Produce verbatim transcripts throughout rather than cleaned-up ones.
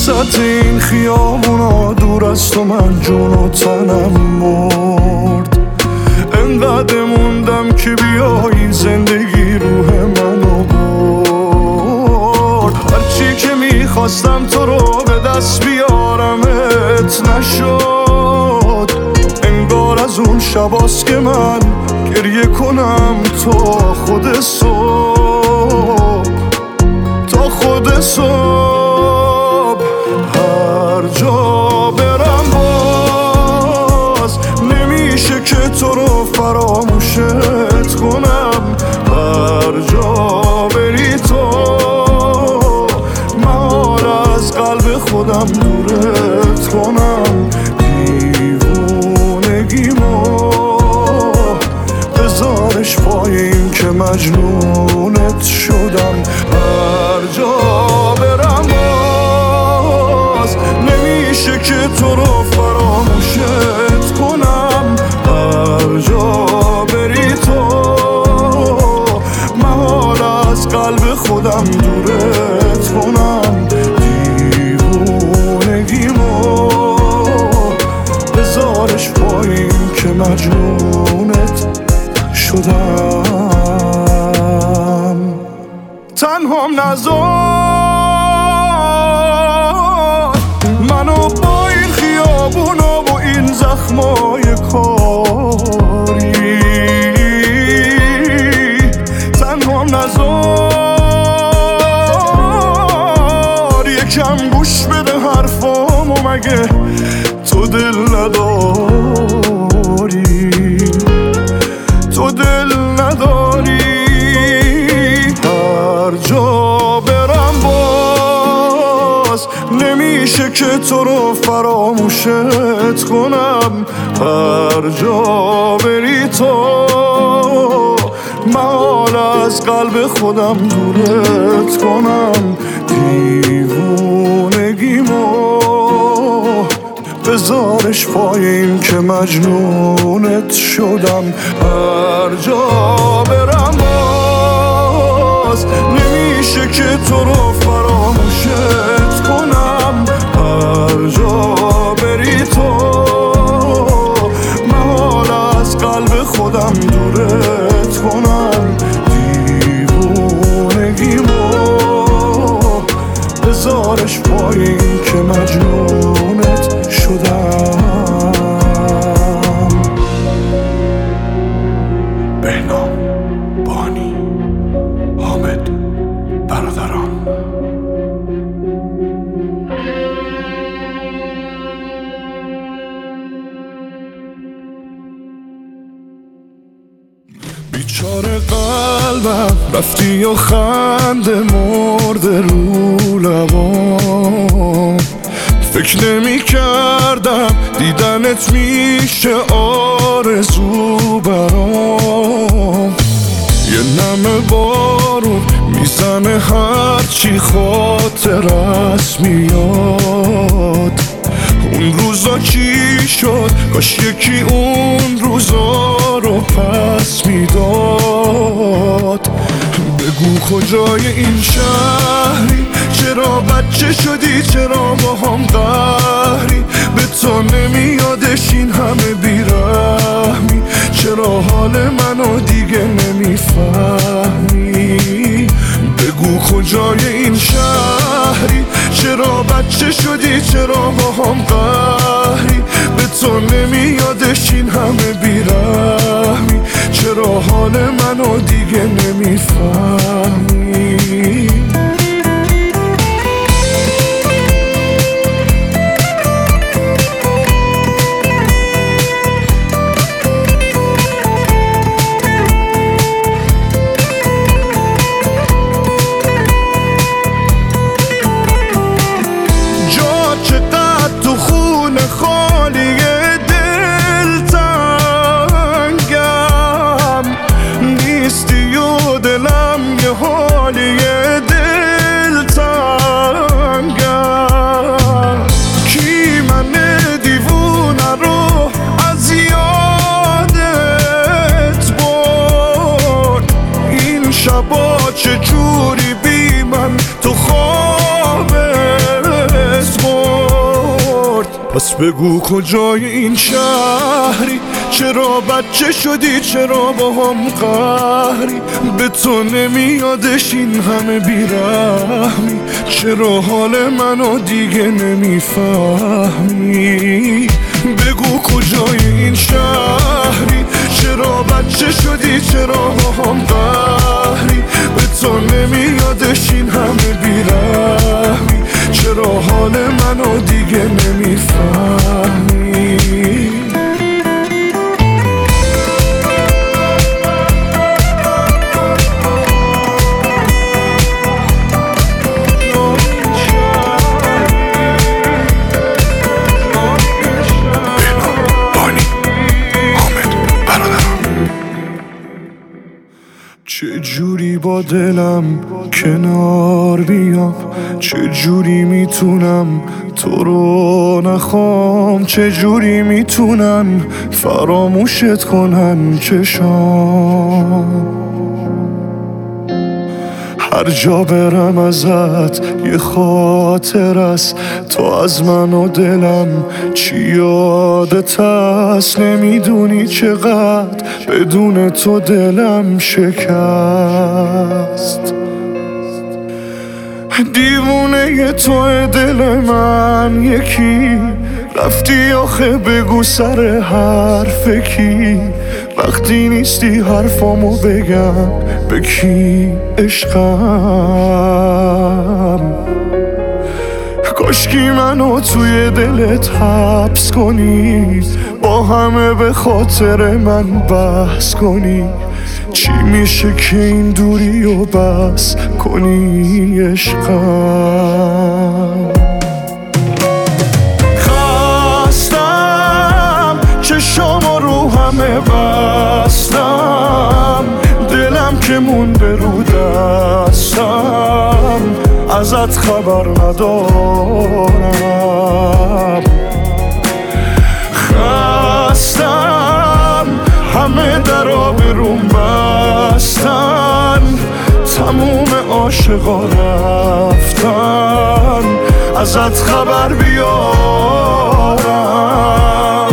وسط این خیابونا دور از تو من جون و تنم مرد. انقدر موندم که بیایی زندگی روح منو برد. هرچی که میخواستم تو رو به دست بیارمت نشد. انگار از اون شباست که من گریه کنم تا خود صبح، تا خود صبح. هر جا برم باز نمیشه که تو رو فراموشت کنم. هر جا بری تو محال از قلب خودم دورت کنم. دیوونگیمو بذارش پای این که مجنونت شدم. هر جا برم باز نمیشه که تو رو فراموشت کنم. هر جا بری تو محال از قلب خودم دورت کنم. دیوونگیمو بذارش پای این که مجنونت شدم. تنهام نذار منو با این خیابونا و این زخمای کاری. تنهام نذار یکم گوش بده حرفامو، مگه تو دل نداری؟ تو دل نداری؟ هر جا برم باز نمیشه که تو رو فراموشت کنم. هر جا بری تو محال از قلب خودم دورت کنم. دیوونگیمو بذارش پای این که مجنونت شدم. هر جا برم باز نمیشه که تو رو فراموشت کنم. هر جا بری تو محال از قلب خودم دورت کنم. دیوونگیمو بذارش پای این که مجنونت شدم. بهنام بانی حامد برادران. بیچاره قلبم رفتی و خنده مرده رو لبام. فکر نمی کردم دیدنت میشه آرزو برام. یه نم بارون میزنه هرچی خاطرت میاد. اون روزا چی شد؟ کاش یکی اون روزا رو پس میداد. بگو کجای این شهری؟ چرا بچه شدی؟ چرا با هم قهری؟ به تو نمیادش این همه بیرحمی؟ چرا حال منو دیگه نمیفهمی؟ بگو کجای این شهری؟ چرا بچه شدی؟ چرا با هم قهری؟ به تو نمیادش این همه بیرحمی؟ چرا حال منو دیگه نمیفهمی؟ دلم یه پس بگو کجای این شهری، چرا بچه شدی، چرا با هم قهری، به تو نمیادش این همه بیرحمی، چرا حال منو دیگه نمیفهمی. بگو کجای این شهری، چرا بچه شدی، چرا با هم قهری، به تو نمیادش این همه بیرحمی، چرا حال منو دیگه نمیفهمی. چه جوری با دلم کنار بیام، چه جوری میتونم تو رو نخوام، چه جوری میتونن فراموشت کنن چشام. هر جا برم ازت یه خاطر است، تو از من و دلم چی یادت هست، نمیدونی چقدر بدون تو دلم شکست. دیوونه تو دل من یکی، رفتی آخه بگو سر حرف کی، وقتی نیستی حرفامو بگم به کی عشقم. کاشکی منو توی دلت حبس کنی، با همه به خاطر من بحث کنی، چی میشه که این دوری و بس کنی عشقم. خستم چشامو رو همه بستم، دلم که مونده رو دستم، ازت خبر ندارم. خستم همه درا بروم بستن، تموم عاشقا رفتن، ازت خبر بیارم.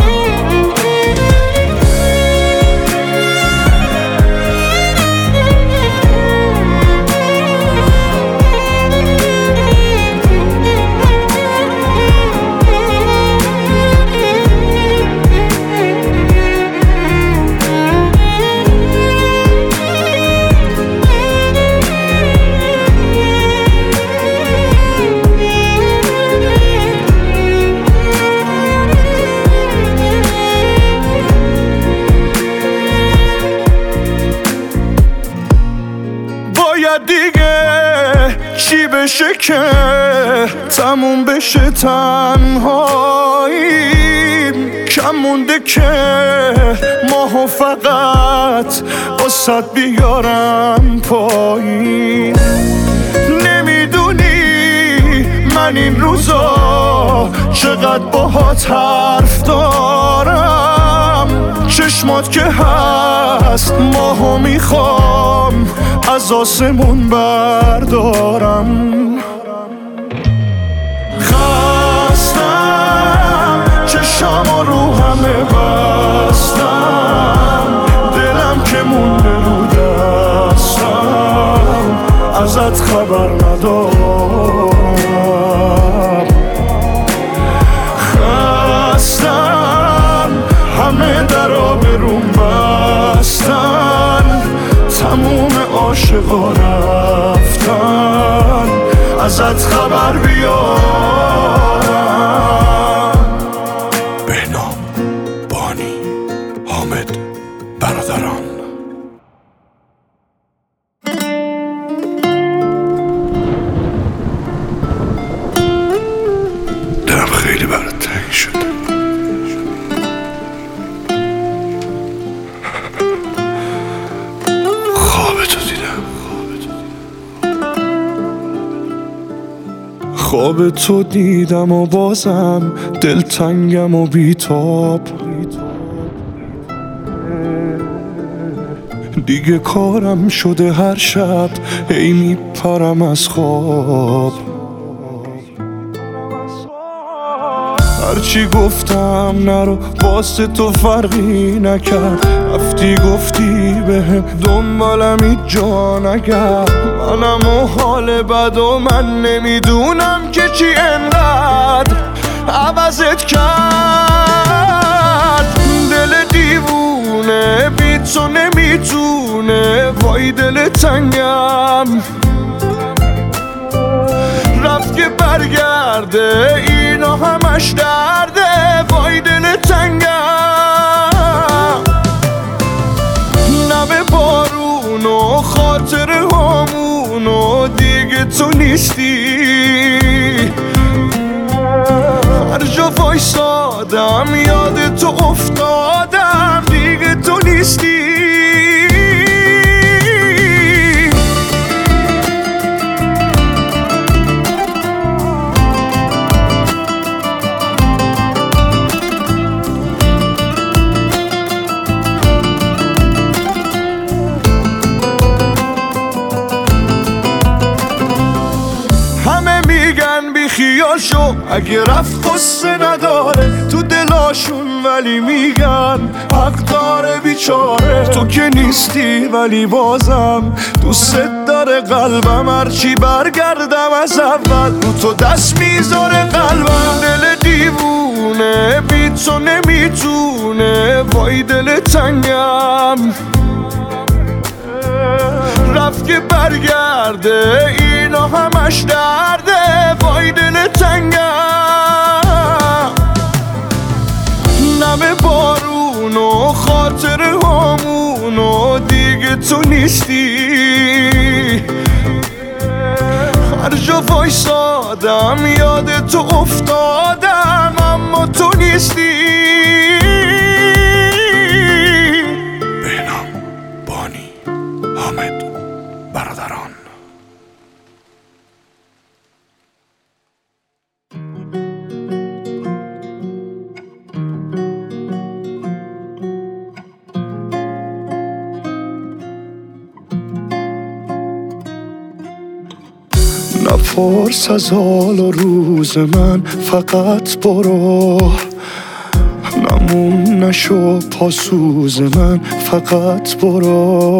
دیگه چی بشه که تموم بشه تنهاییم، کم مونده که ماهو فقط واسه بیارم پایین. نمیدونی من این روزا چقدر باهات حرف دارم، چشمات که هست ماهو میخوام از آسمون بردارم. خستم چشامو رو همه بستم، دلم که مونده رو دستم، ازت خبر ندارم. خستم همه درا بروم بستن، تموم عاشقا رفتن، ازت خبر بیارم. بهنام، بانی، حامد، برادران. دلم خیلی برات تنگ شده، خواب تو دیدم و بازم دلتنگم و بیتاب، دیگه کارم شده هر شب هی میپرم از خواب. هرچی گفتم نرو واسه تو فرقی نکرد، رفتی گفتی بهم دنبالم هیچ جا نگرد. منم و حال بد و من نمیدونم که چی انقدر عوضت کرد. دل دیوونه بی تو نمیتونه، وای دل تنگم رفت که برگرده، اینا همش درده، وای دل تنگم. نم بارون و خاطر همون و دیگه تو نیستی، هر جا وایسادم یاد تو افتادم، دیگه تو نیستی. بی خیال شو اگه رفت قصه نداره تو دلاشون، ولی میگن حق داره بیچاره. تو که نیستی ولی بازم دوست داره قلبم، هرچی برگردم از اول رو تو دست میذاره قلبم. دل دیوونه بی تو نمیتونه، وای دل تنگم رفت که برگرده، اینا همش درده، وای دل تنگم. نم بارون و خاطر همون و دیگه تو نیستی، هر جا وایسادم یاد تو افتادم، اما تو نیستی. بهنام، بانی، حامد، برادران. نپرس از حال و روز من، فقط برو. نمون نشو پاسوز من، فقط برو.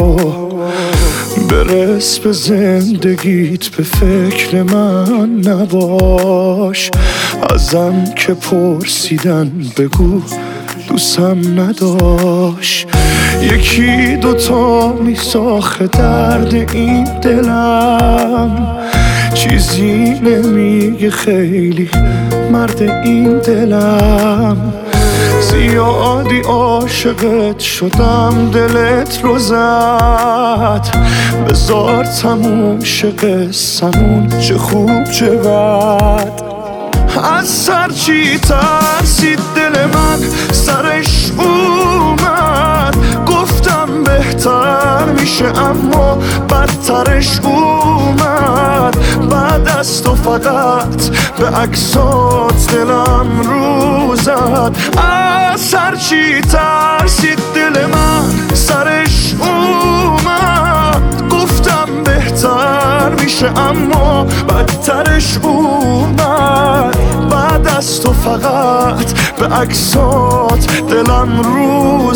برس به زندگیت، به فکر من نباش. ازم که پرسیدن بگو دوستم نداشت. یکی دوتا میساخه درد این دلم، چیزی نمیگه خیلی مرد این دلم. زیادی عاشقت شدم دلت رو زد، بذار تموم شه قصمون، چه خوب چه بد. از سر چی ترسید دل من سرش اومد، گفتم بهتر میشه اما بدترش اومد. بعد از تو فقط به عکسات دلم رو زد. از سر چی ترسید دل من سرش اومد، گفتم بهتر میشه اما بدترش اومد. بعد از تو فقط به عکسات دلم رو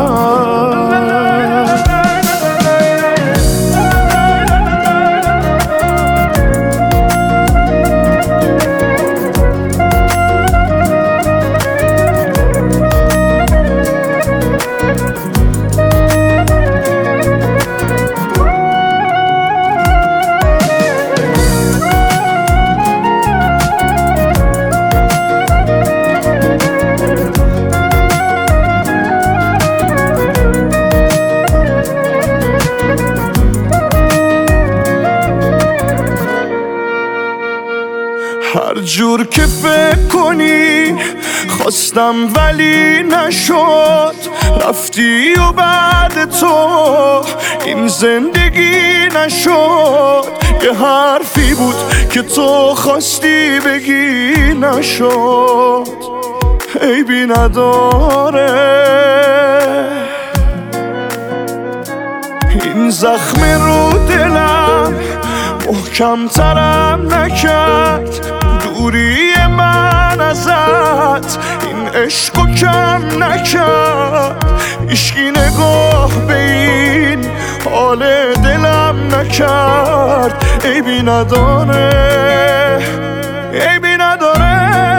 زد. هر جور که فکر کنی خواستم ولی نشد، رفتی و بعد تو این زندگی نشد. یه حرفی بود که تو خواستی بگی نشد، عیبی نداره. این زخم رو دلم محکم ترم نکرد دوری من ازت، این عشقو کم نکرد هیچکی نگاه به این حال دلم نکرد. عیبی نداره عیبی نداره،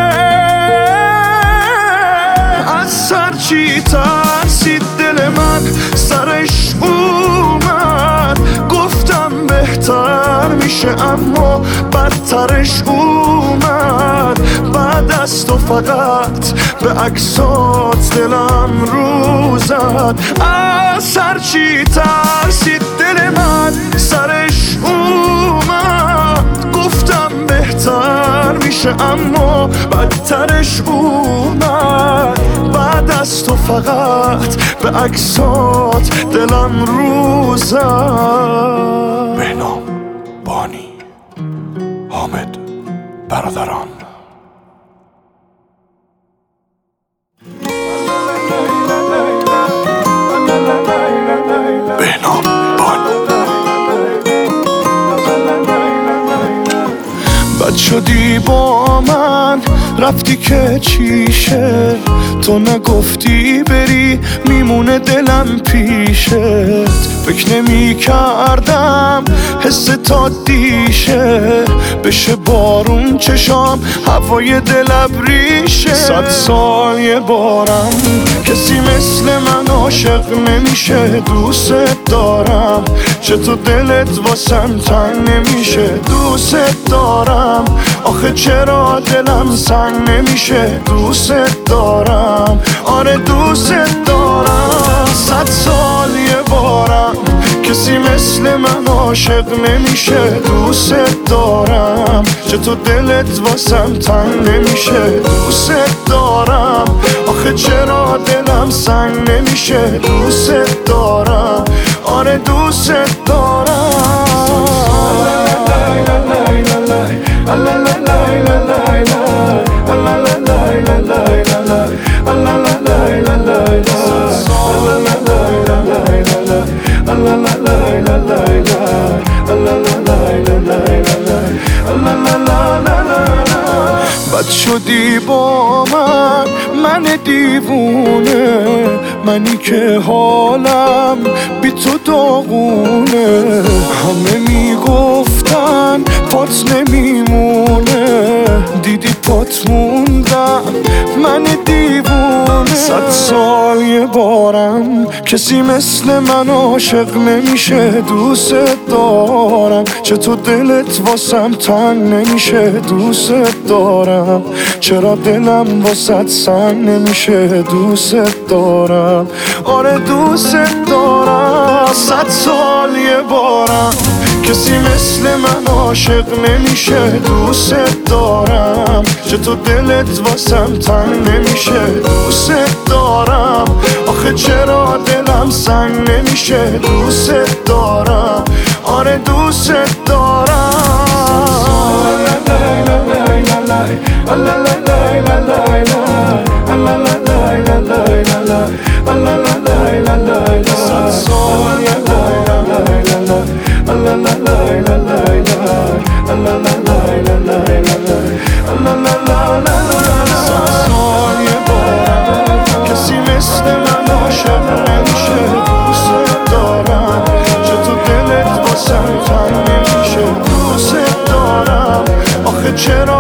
از سر چی ترسید دل من سرش اومد، گفتم بهتر میشه اما بدترش اومد. بعد از تو فقط به عکسات دلم رو زد، از سر چی ترسید دل من سرش اومد، گفتم بهتر میشه اما بدترش اومد. بعد از تو فقط به عکسات دلم رو زد. بهنام، بانی، حامد، برادران. بهنام، بانی. بد شدی با من رفتی که چیشه، تو نگفتی بری میمونه دلم پیشت. فکر نمی کردم حس تا دیشه بشه بارون چشام هوای دل ابریشه. صد سال یه بارم کسی مثل من عاشق نمیشه، دوست دارم چطور دلت واسم تنگ نمیشه. دوست دارم آخه چرا دلم سنگ نمیشه، دوست دارم آره دوست دارم. صد سال یه بارم کسی مثل من عاشق نمیشه، دوست دارم چطور دلت واسم تنگ نمیشه. دوست دارم آخه چرا دلم سنگ نمیشه، دوست دارم آره دوست دارم. بد شدی با من من دیوونه، منی که حالم بی تو داغونه. همه میگفتن پات نمیمونه، دیدی پات موندم من دیوونه. صد سال یه بارم کسی مثل من عاشق نمیشه، دوست دارم چطور دلت واسم تنگ نمیشه. دوست دارم چرا دلم واسط سنگ نمیشه، دوست دارم آره دوست دارم. صد سال یه بارم کسی مثل من عاشق نمیشه، دوست دارم چطور دلت واسم تنگ نمیشه. دوست دارم آخه چرا دلم سنگ نمیشه، دوست دارم آره دوست دارم. کسی مثل من عاشق نمیشه، دوست دارم چطور دلت واسم تنگ نمیشه. دوست دارم آخه چرا